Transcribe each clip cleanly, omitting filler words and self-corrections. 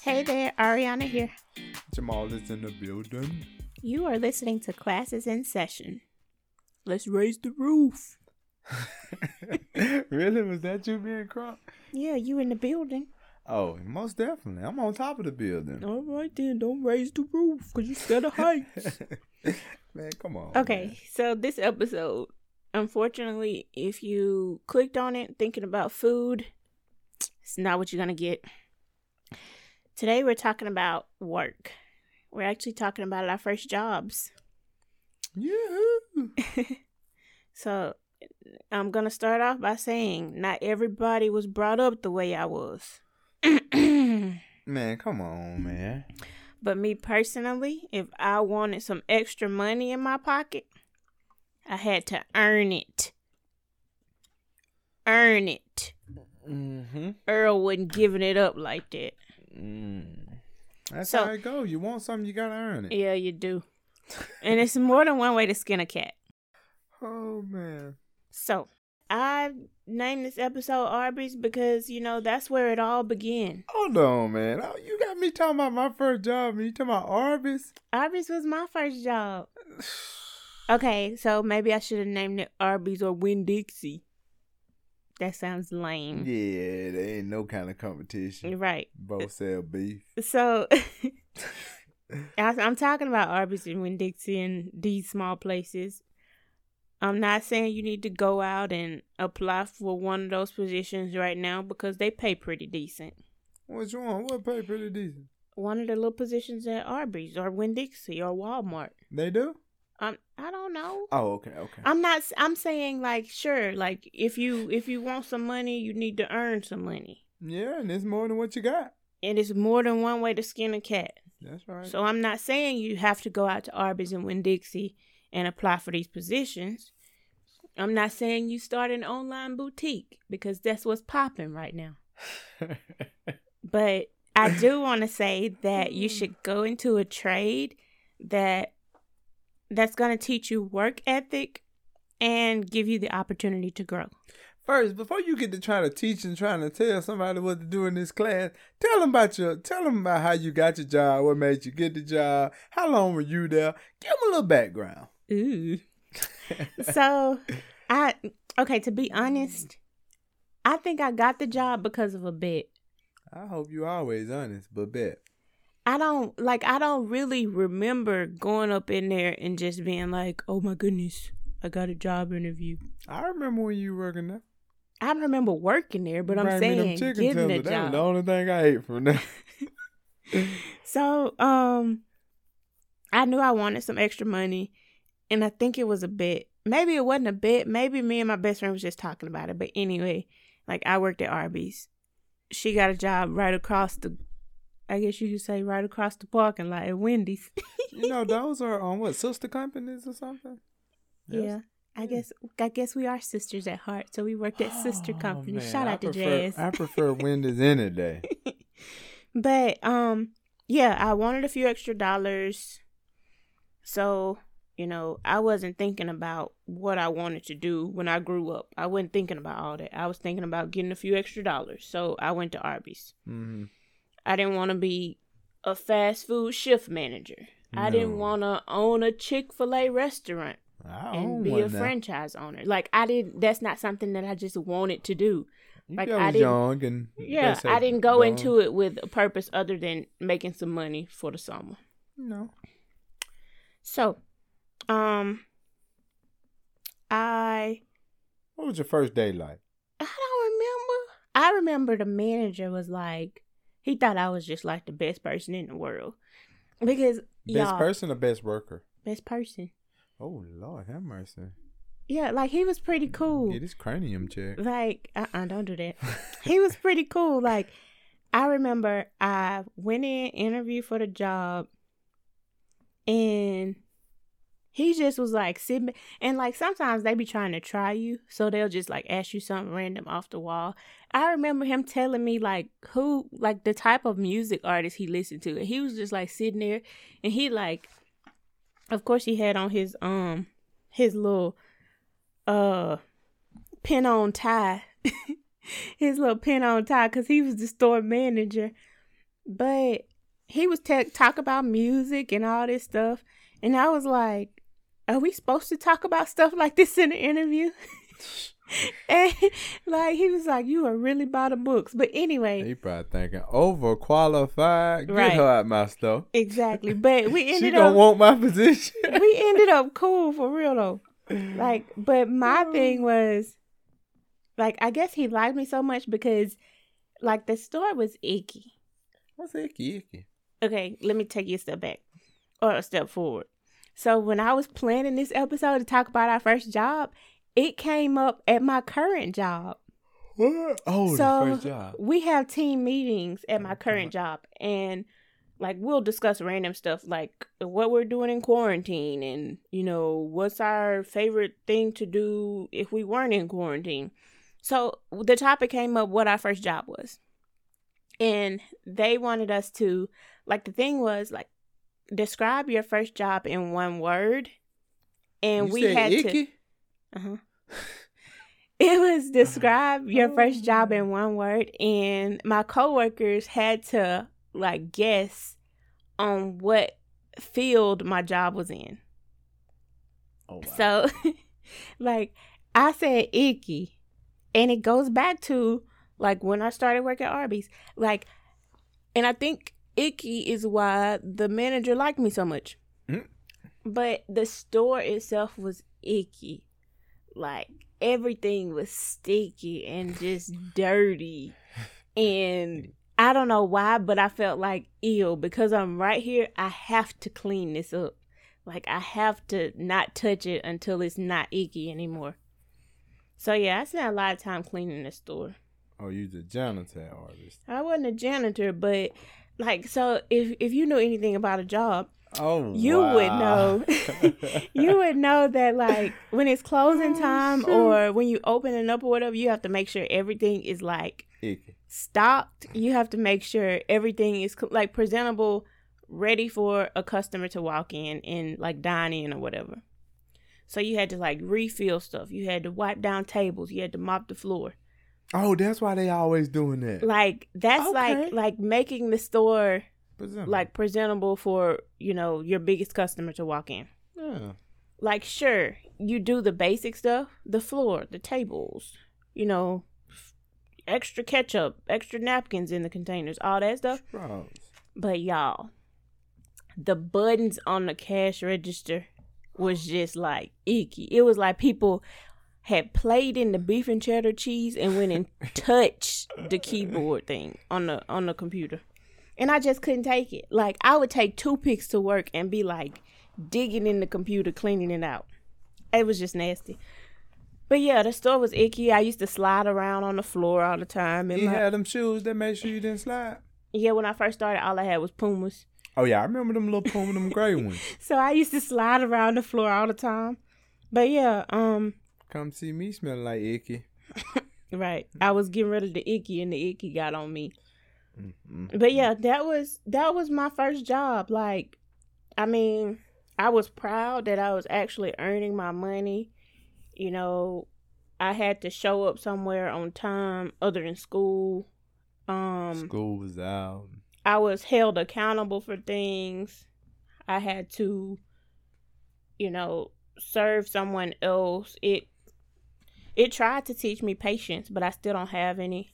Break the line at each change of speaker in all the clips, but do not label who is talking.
Hey there, Ariana here.
Jamal is in the building.
You are listening to Classes in Session. Let's raise the roof.
Really? Was that you being crunk?
Yeah, you in the building.
Oh, most definitely. I'm on top of the building.
All right then, don't raise the roof because you scared of heights.
Man, come on.
Okay,
man.
so this episode, unfortunately, if you clicked on it thinking about food, it's not what you're going to get. Today we're talking about work. We're actually talking about our first jobs.
Yoo-hoo.
So I'm going to start off by saying not everybody was brought up the way I was.
Man, come on, man.
But me personally, if I wanted some extra money in my pocket, I had to earn it. Earn it.
Mm-hmm.
Earl wasn't giving it up like that.
That's
So-
how it go. You want something, you gotta earn it.
Yeah, you do. And it's more than one way to skin a cat.
Oh, man.
So, I named this episode Arby's because, that's where it all began.
Hold on, man. Oh, you got me talking about my first job, and you talking about Arby's?
Arby's was my first job. Okay, so maybe I should have named it Arby's or Winn-Dixie. That sounds lame.
Yeah, there ain't no kind of competition.
Right.
Both sell beef.
So, I'm talking about Arby's and Winn-Dixie and these small places. I'm not saying you need to go out and apply for one of those positions right now because they pay pretty decent.
Which one? What pay pretty decent?
One of the little positions at Arby's or Winn-Dixie or Walmart.
They do?
I don't know.
Oh, okay.
I'm saying sure, if you want some money, you need to earn some money.
Yeah, and it's more than what you got.
And it's more than one way to skin a cat.
That's right.
So I'm not saying you have to go out to Arby's and Winn-Dixie and apply for these positions. I'm not saying you start an online boutique because that's what's popping right now. But I do want to say that you should go into a trade that's going to teach you work ethic and give you the opportunity to grow.
First, before you get to trying to teach and trying to tell somebody what to do in this class, tell them about how you got your job, what made you get the job, how long were you there. Give them a little background.
Ooh. So, to be honest, I think I got the job because of a bet.
I hope you always honest, but bet.
I don't really remember going up in there and just being like, oh my goodness, I got a job interview.
I remember when you were working there.
I remember working there, but I'm
Bring me them
saying
chicken
getting
tenders.
a
That was
job.
the only thing I ate from there.
So, I knew I wanted some extra money, and I think it was a bet. Maybe it wasn't a bet. Maybe me and my best friend was just talking about it. But anyway, I worked at Arby's. She got a job right across the parking lot at Wendy's.
Those are sister companies or something?
Yeah. I guess we are sisters at heart, so we worked at sister companies.
Man,
Shout out to Jazz.
I prefer Wendy's any day.
But yeah, I wanted a few extra dollars. So, I wasn't thinking about what I wanted to do when I grew up. I wasn't thinking about all that. I was thinking about getting a few extra dollars. So I went to Arby's.
Mm-hmm.
I didn't want to be a fast food shift manager. No. I didn't want to own a Chick-fil-A restaurant and be a franchise owner. That's not something that I just wanted to do.
I was young and
I didn't go into it with a purpose other than making some money for the summer.
No.
So, what
was your first day like?
I don't remember. I remember the manager was like, he thought I was just like the best person in the world. Because,
Best person or best worker?
Best person.
Oh, Lord, have mercy.
Yeah, he was pretty cool.
Get his cranium checked.
Don't do that. He was pretty cool. I remember I went in, interviewed for the job, and he just was sitting, and sometimes they be trying to try you, so they'll just ask you something random off the wall. I remember him telling me who the type of music artist he listened to, and he was just sitting there, and he of course he had on his little pin on tie, his little pin on tie, because he was the store manager. But he was talk about music and all this stuff. And I was like, are we supposed to talk about stuff like this in the interview? And like he was like, you are really by the books. But anyway,
He probably thinking overqualified. Get
Right.
her out my stuff.
exactly. But we
She
ended
gonna
up
want my position.
we ended up cool for real though. Like, but my thing was, like, I guess he liked me so much because, like, the store was icky.
What's icky?
Okay, let me take you a step back or a step forward. So when I was planning this episode to talk about our first job, it came up at my current job.
What? Oh,
So
the first job.
we have team meetings at my current job, and like we'll discuss random stuff like what we're doing in quarantine and, you know, what's our favorite thing to do if we weren't in quarantine. So the topic came up what our first job was. And they wanted us to, like, the thing was like, describe your first job in one word. And
You
we
said
had
icky?
to it was describe your first job in one word, and my coworkers had to like guess on what field my job was in.
Oh, wow.
So like I said icky, and it goes back to like when I started working at Arby's. Like, and I think icky is why the manager liked me so much.
Mm.
But the store itself was icky. Like, everything was sticky and just dirty. And I don't know why, but I felt like, ew, because I'm right here, I have to clean this up. Like, I have to not touch it until it's not icky anymore. So, yeah, I spent a lot of time cleaning the store.
Oh, you the janitor at Arby's.
I wasn't a janitor, but, like, so if you know anything about a job,
Oh,
you
wow.
would know. You would know that, like, when it's closing time or when you open it up or whatever, you have to make sure everything is, like,
Icky.
stocked. You have to make sure everything is, like, presentable, ready for a customer to walk in and, like, dine in or whatever. So you had to, like, refill stuff. You had to wipe down tables. You had to mop the floor.
Oh, that's why they always doing that.
Like, that's,
Okay.
like making the store,
Presentable.
like, presentable for, you know, your biggest customer to walk in.
Yeah.
Like, sure, you do the basic stuff, the floor, the tables, you know, extra ketchup, extra napkins in the containers, all that stuff.
Straws.
But y'all, the buttons on the cash register was just like icky. It was like people had played in the beef and cheddar cheese and went and touched the keyboard thing on the computer. And I just couldn't take it. Like, I would take toothpicks to work and be like digging in the computer, cleaning it out. It was just nasty. But yeah, the store was icky. I used to slide around on the floor all the time. And
You had them shoes that made sure you didn't slide?
yeah, when I first started, all I had was Pumas.
Oh, yeah. I remember them little Puma, them gray ones.
So I used to slide around the floor all the time. But yeah,
Come see me smelling like icky.
right. I was getting rid of the icky and the icky got on me.
Mm-hmm.
But yeah, that was my first job. Like, I mean, I was proud that I was actually earning my money. You know, I had to show up somewhere on time other than school.
School was out.
I was held accountable for things. I had to, you know, serve someone else. It tried to teach me patience, but I still don't have any.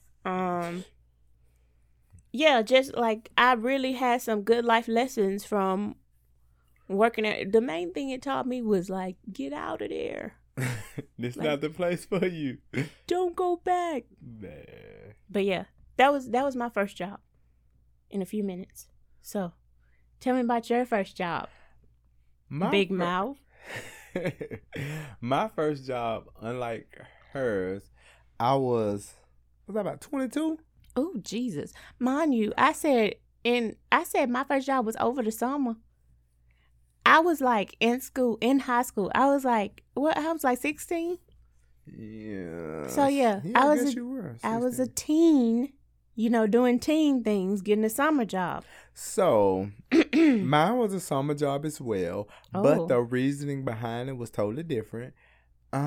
Yeah, just like I really had some good life lessons from working at. The main thing it taught me was like, get out of there.
This
Like-
not the place for you.
Don't go back.
Nah.
But yeah, that was my first job in a few minutes. So, tell me about your first job.
My
Big
fir-
mouth.
My first job, unlike hers, I was that about 22?
Oh, Jesus. Mind you, I said my first job was over the summer. I was like in high school. I was like 16.
Yeah.
So, yeah,
I
was
guess
a-
you were.
I was a
16.
teen, you know, doing teen things, getting a summer job.
So, mine was a summer job as well,
Oh.
but the reasoning behind it was totally different.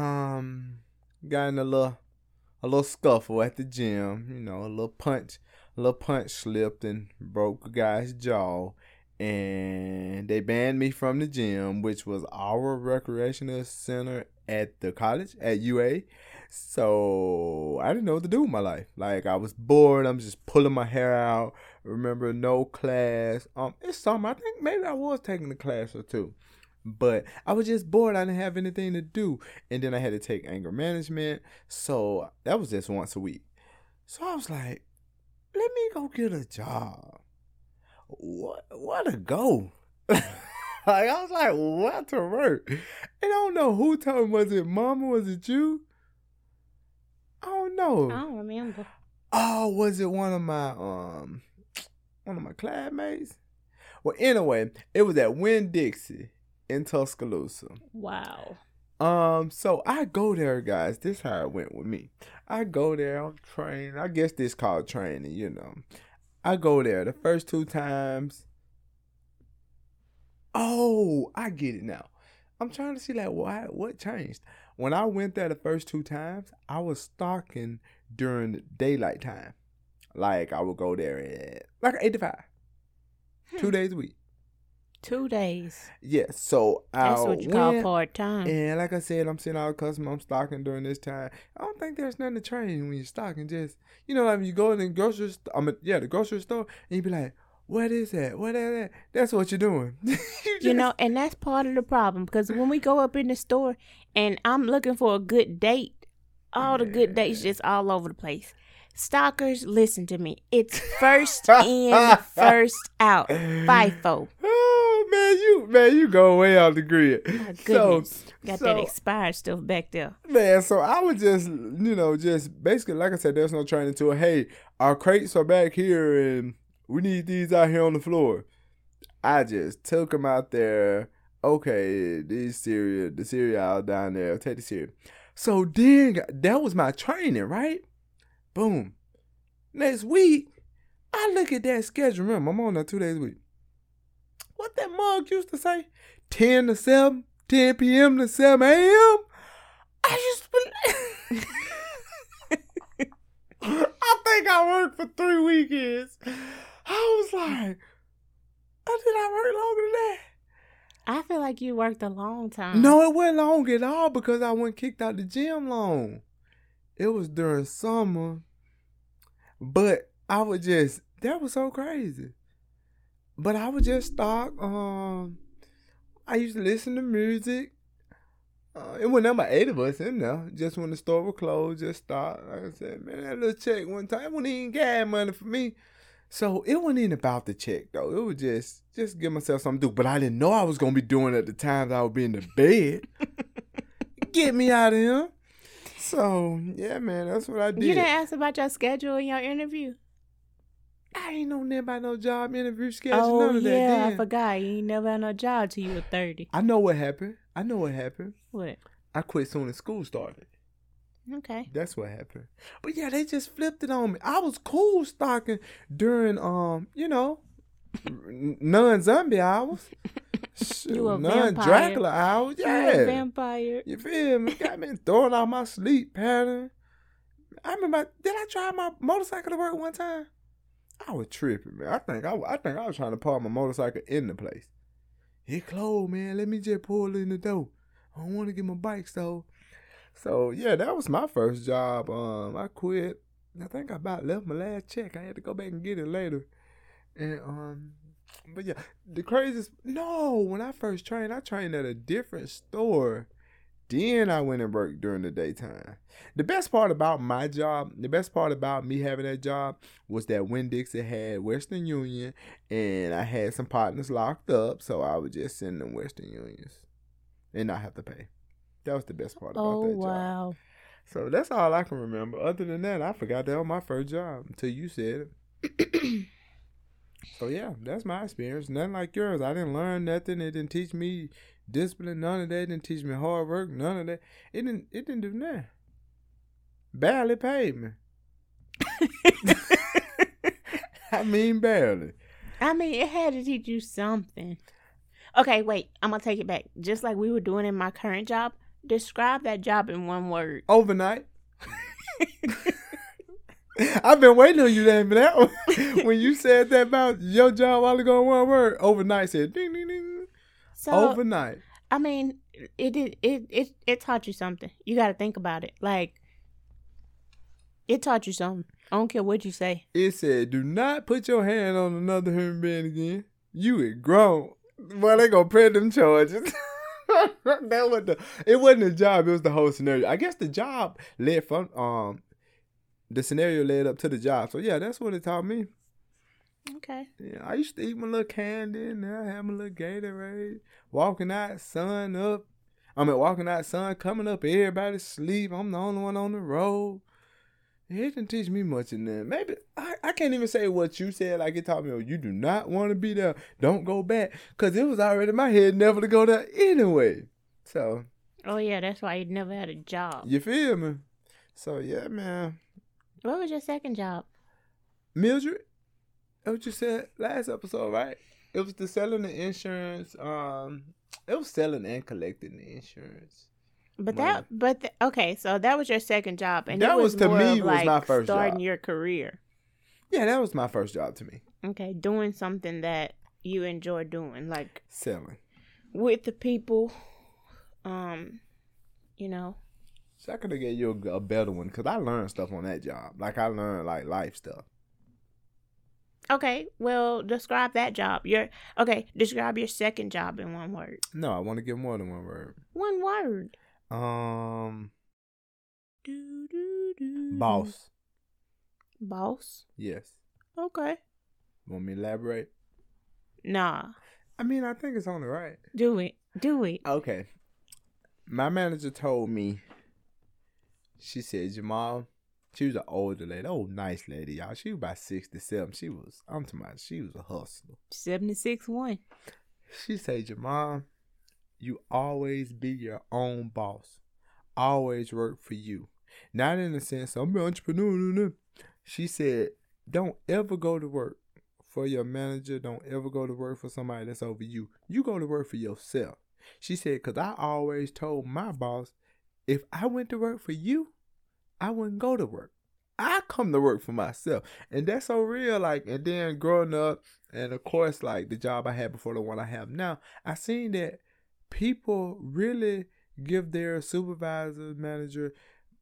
Got in a little scuffle at the gym, you know, a little punch little punch slipped and broke a guy's jaw. And they banned me from the gym, which was our recreational center at the college, at UA. So I didn't know what to do with my life. Like, I was bored. I'm just pulling my hair out. Remember, no class. It's summer. I think maybe I was taking a class or two. But I was just bored. I didn't have anything to do. And then I had to take anger management. So that was just once a week. So I was like, let me go get a job. What to go? Like, I was like, what to work? And I don't know who told me. Was it mama? Was it you? I don't know.
I don't remember.
Oh, was it one of my classmates? Well, anyway, it was at Winn-Dixie in Tuscaloosa.
Wow.
So I go there, guys. This is how it went with me. I go there, I'm trained. I guess this called training, you know. I go there the first 2 times. Oh, I get it now. I'm trying to see like what changed. When I went there the first 2 times, I was stalking during the daylight time. Like, I would go there at like 8 to 5. 2 days a week.
2 days.
Yeah, so
that's what you call part-time.
And like I said, I'm sitting out a customer, I'm stocking during this time. I don't think there's nothing to train when you're stocking. Just, you know, like you go in the grocery store, the grocery store, and you be like, what is that? What is that? That's what you're doing.
You know, and that's part of the problem. Because when we go up in the store and I'm looking for a good date, all the good dates just all over the place. Stalkers, listen to me. It's first in, first out. FIFO.
Oh, man, you go way off the grid.
My goodness. Got that expired stuff back there.
Man, so I would just basically, like I said, there's no training to it. Hey, our crates are back here and we need these out here on the floor. I just took them out there. Okay, the cereal down there. Take the cereal. So then, that was my training, right? Boom. Next week, I look at that schedule. Remember, I'm on there 2 days a week. What that mug used to say? 10 to 7, 10 p.m. to 7 a.m. I think I worked for 3 weekends. I was like, oh, did I work longer than that?
I feel like you worked a long time.
No, it wasn't long at all because I wasn't kicked out the gym long. It was during summer. But I would just, that was so crazy. But I would just start, I used to listen to music. It wasn't number 8 of us in there. Just when the store was closed, just start. Like I said, man, that little check one time, it wasn't even gas money for me. So it wasn't even about the check, though. It was just give myself something to do. But I didn't know I was going to be doing it at the times I would be in the bed. Get me out of here. So, yeah, man, that's what I did.
You didn't ask about your schedule in your interview?
I ain't know nothing about no job interview schedule.
Oh,
none of that.
yeah,
Then.
I forgot. You ain't never had no job till you were 30.
I know what happened.
What?
I quit soon as school started.
Okay.
That's what happened. But yeah, they just flipped it on me. I was cool stocking during, non-zombie hours.
You a
non-Dracula hours. Yeah.
You a vampire.
You feel me? Got me throwing off my sleep pattern. I remember, did I drive my motorcycle to work one time? I was tripping, man. I think I was trying to park my motorcycle in the place. It closed, man. Let me just pull in the door. I don't want to get my bike stole. So, yeah, that was my first job. I quit. I think I about left my last check. I had to go back and get it later. And, but yeah, the craziest, when I first trained, I trained at a different store. Then I went and worked during the daytime. The best part about my job, the best part about me having that job was that Winn-Dixie had Western Union and I had some partners locked up. So I would just send them Western Unions and not have to pay. That was the best part about that job. Oh, wow. So that's all I can remember. Other than that, I forgot that was my first job until you said it. So yeah, that's my experience. Nothing like yours. I didn't learn nothing. It didn't teach me discipline. None of that. It didn't teach me hard work. None of that. It didn't do nothing. Barely paid me. I mean, barely.
I mean, it had to teach you something. Okay, wait. I'm going to take it back. Just like we were doing in my current job, describe that job in one word.
Overnight. I've been waiting on you to name that one. When you said that about your job a while ago, one word, overnight said ding ding ding.
So
Overnight.
I mean, it taught you something. You got to think about it. Like, it taught you something. I don't care what you say.
It said, "Do not put your hand on another human being again. You is grown." Well, they gonna press them charges. It wasn't a job. It was the whole scenario. I guess the job led from the scenario led up to the job. So yeah, that's what it taught me.
Okay.
Yeah, I used to eat my little candy and I had my little Gatorade. Walking out, sun coming up. Everybody sleep. I'm the only one on the road. It didn't teach me much in there. Maybe I can't even say what you said. Like it taught me, oh, you do not want to be there. Don't go back, cause it was already in my head never to go there anyway. So.
Oh yeah, that's why you never had a job.
You feel me? So yeah, man.
What was your second job?
Mildred. That's what you said last episode, right? It was the selling the insurance. It was selling and collecting the insurance.
Okay, so that was your second job, and
that
it was
to
more
me
of
was
like
my first
starting
job.
your career.
Yeah, that was my first job to me.
Okay, doing something that you enjoy doing, like
selling
with the people. You know.
So I could have gave you a better one because I learned stuff on that job. Like I learned like life stuff.
Okay, well, describe that job. Describe your second job in one word.
No, I want to give more than one word.
One word.
Boss.
Boss?
Yes.
Okay.
Want me to elaborate?
Nah.
I mean, I think it's only right.
Do it.
Okay. My manager told me, she said, Jamal, she was an older lady. Oh, nice lady, y'all. She was about 67. She was a hustler.
76-1.
She said, Jamal, you always be your own boss. Always work for you. Not in the sense, I'm an entrepreneur. She said, don't ever go to work for your manager. Don't ever go to work for somebody that's over you. You go to work for yourself. She said, because I always told my boss, if I went to work for you, I wouldn't go to work. I come to work for myself. And that's so real. Like, and then growing up, and of course, like the job I had before the one I have now, I seen that people really give their supervisor, manager,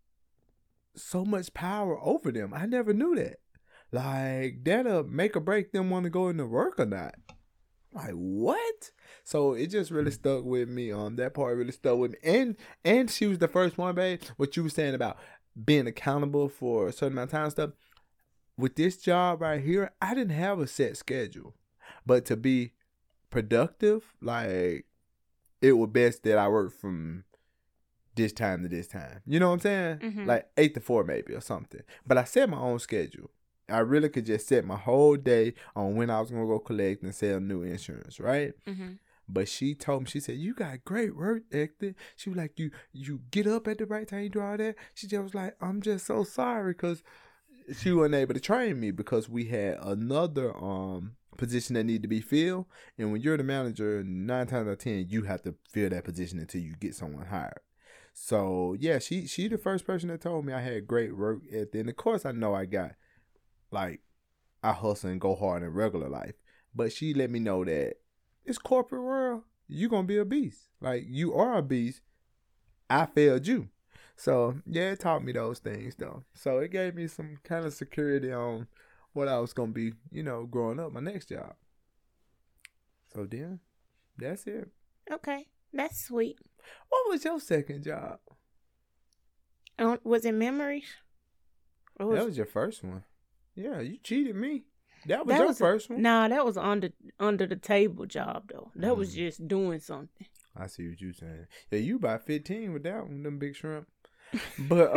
so much power over them. I never knew that. Like, that'll make or break them want to go into work or not. Like, what? So it just really stuck with me. That part really stuck with me. And she was the first one, babe. What you were saying about being accountable for a certain amount of time and stuff. With this job right here, I didn't have a set schedule. But to be productive, like, it was best that I worked from this time to this time. You know what I'm saying?
Mm-hmm.
Like 8 to 4 maybe or something. But I set my own schedule. I really could just set my whole day on when I was going to go collect and sell new insurance, right?
Mm-hmm.
But she told me, she said, you got great work ethic. She was like, you get up at the right time, you do all that. She just was like, I'm just so sorry, because she wasn't able to train me because we had another position that needed to be filled. And when you're the manager, 9 times out of 10, you have to fill that position until you get someone hired. So, yeah, she the first person that told me I had great work ethic. And, of course, I know I got, like, I hustle and go hard in regular life. But she let me know that it's corporate world. You're going to be a beast. Like, you are a beast. I failed you. So, yeah, it taught me those things, though. So, it gave me some kind of security on what I was going to be, growing up, my next job. So, then, that's it.
Okay, that's sweet.
What was your second job?
Was it Memories?
That was your first one. Yeah, you cheated me. That was your first one.
Nah, that was under the table job though. That was just doing something.
I see what you're saying. Yeah, you about 15 with that one, them big shrimp. But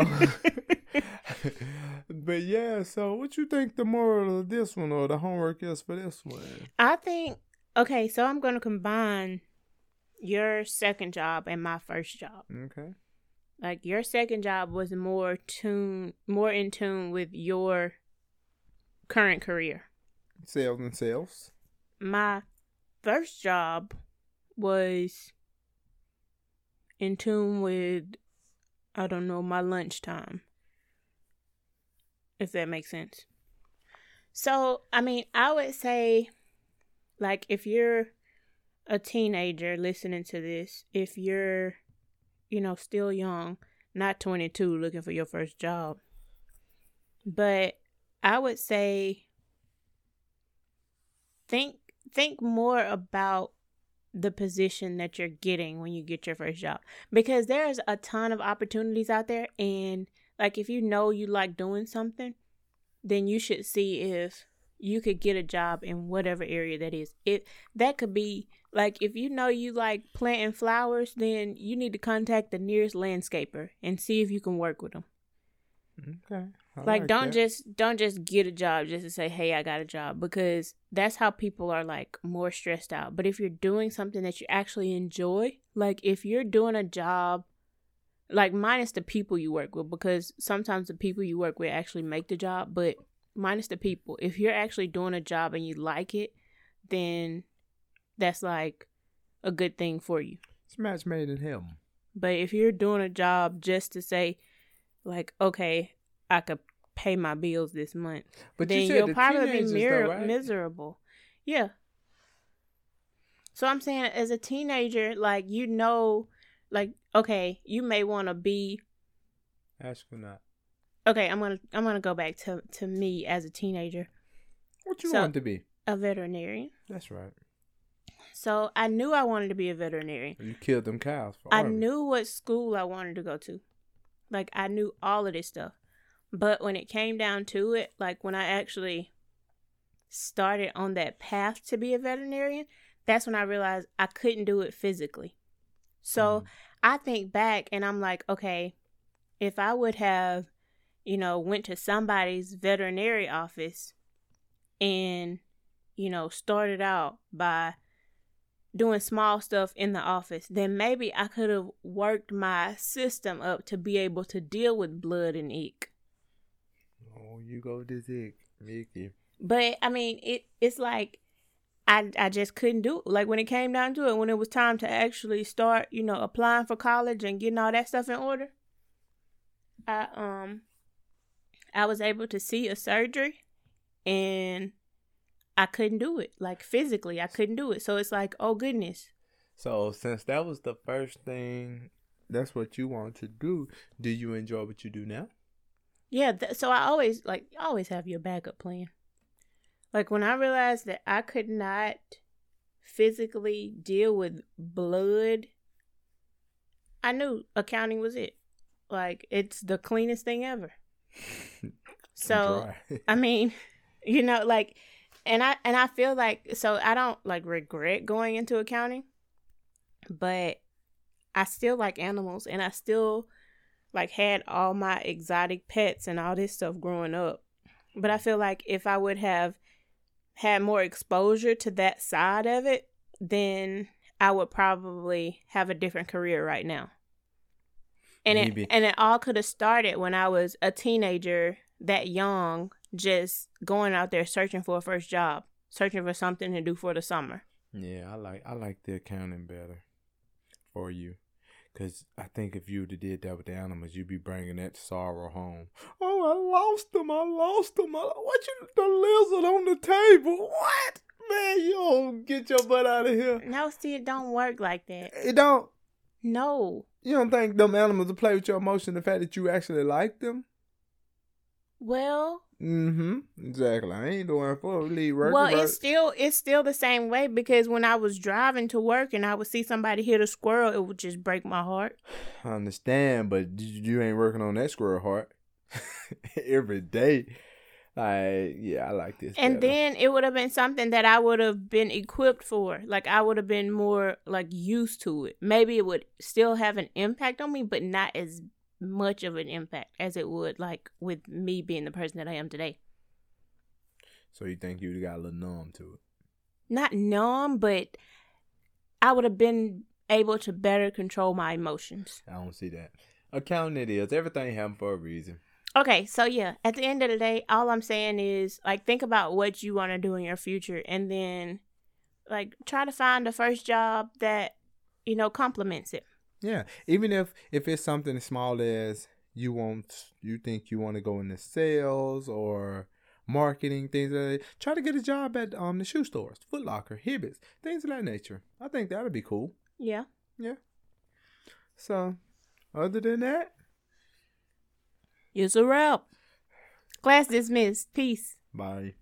but yeah, so what you think the moral of this one or the homework is for this one?
I think so I'm gonna combine your second job and my first job.
Okay.
Like your second job was more in tune with your current career.
Sales.
My first job was in tune with, I don't know, my lunchtime. if that makes sense. So, I mean, I would say, like, if you're a teenager listening to this, if you're, still young, not 22 looking for your first job, but I would say think more about the position that you're getting when you get your first job, because there's a ton of opportunities out there, and like if you like doing something, then you should see if you could get a job in whatever area that is. That could be like, if you like planting flowers, then you need to contact the nearest landscaper and see if you can work with them.
Okay.
Like don't just get a job just to say, hey, I got a job, because that's how people are like more stressed out. But if you're doing something that you actually enjoy, like if you're doing a job, like minus the people you work with, because sometimes the people you work with actually make the job, but minus the people, if you're actually doing a job and you like it, then that's like a good thing for you.
It's a match made in heaven.
But if you're doing a job just to say, like, okay, I could pay my bills this month, but then you'll probably be right? miserable. Yeah. So I'm saying, as a teenager, like, like, okay, you may want to be
astronaut.
Okay, I'm gonna go back to me as a teenager.
What you want to be?
A veterinarian.
That's right.
So I knew I wanted to be a veterinarian.
You killed them cows for
I knew what school I wanted to go to. Like, I knew all of this stuff. But when it came down to it, like when I actually started on that path to be a veterinarian, that's when I realized I couldn't do it physically. So I think back and I'm like, okay, if I would have, went to somebody's veterinary office and, started out by doing small stuff in the office, then maybe I could have worked my system up to be able to deal with blood and ick.
Oh, you go with this icky.
But I mean, it's like I just couldn't do it. Like when it came down to it, when it was time to actually start, applying for college and getting all that stuff in order, I was able to see a surgery and I couldn't do it. Like physically, I couldn't do it. So it's like, oh goodness.
So since that was the first thing, that's what you want to do. Do you enjoy what you do now?
Yeah. So I always have your backup plan. Like when I realized that I could not physically deal with blood, I knew accounting was it. Like it's the cleanest thing ever. So I mean, like. And I feel like, so I don't like regret going into accounting, but I still like animals and I still like had all my exotic pets and all this stuff growing up. But I feel like if I would have had more exposure to that side of it, then I would probably have a different career right now. And it all could have started when I was a teenager, that young, just going out there searching for a first job, searching for something to do for the summer.
Yeah, I like the accounting better for you. Because I think if you would have did that with the animals, you'd be bringing that sorrow home. Oh, I lost them. What you, the lizard on the table? What? Man, you don't get your butt out of here.
No, see, it don't work like that.
It don't?
No.
You don't think them animals will play with your emotion, the fact that you actually like them?
Well,
exactly. I ain't doing it for leave work.
Well, it's still the same way, because when I was driving to work and I would see somebody hit a squirrel, it would just break my heart.
I understand, but you ain't working on that squirrel heart every day. I like this.
And
better.
then it would have been something that I would have been equipped for. Like I would have been more like used to it. Maybe it would still have an impact on me, but not as much of an impact as it would like with me being the person that I am today.
So you think you'd got a little numb to it?
Not numb, but I would have been able to better control my emotions.
I don't see that. Accounting it is. Everything happened for a reason.
Okay, so yeah, at the end of the day, all I'm saying is like think about what you want to do in your future, and then like try to find the first job that complements it.
Yeah, even if it's something as small as you think you want to go into sales or marketing, things like that, try to get a job at the shoe stores, Foot Locker, Hibbett's, things of that nature. I think that'd be cool.
Yeah.
Yeah. So, other than that,
it's a wrap. Class dismissed. Peace.
bye.